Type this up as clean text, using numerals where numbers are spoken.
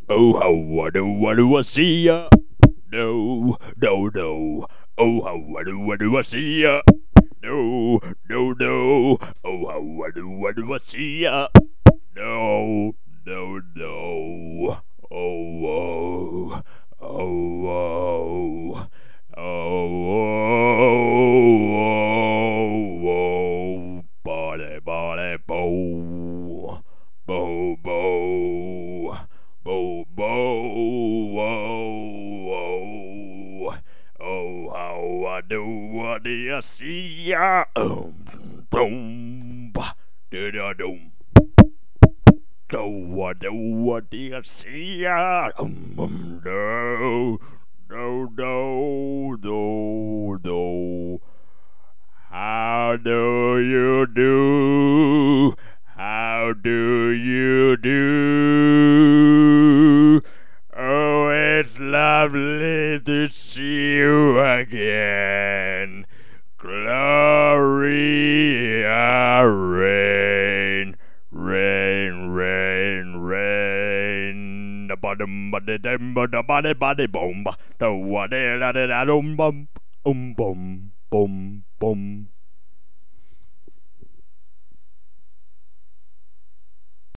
Oh, how I do I see ya? No, no, no. Oh, how I do I see ya? No, no, no. Oh, how I do I see ya? No, no, no. Oh, oh, oh, oh, oh, oh, oh, body, body, bow, bow, bow, bow, bow, oh, oh, oh, how I do I see ya? Boom, ba, da da dum. Do I see ya? No, no, no, no, no. How do you do? How do you do? Oh, it's lovely to see you again. Gloria rain, rain, rain, rain. The bottom, but the body, boom, the what, da da da, boom, boom, boom, boom, boom.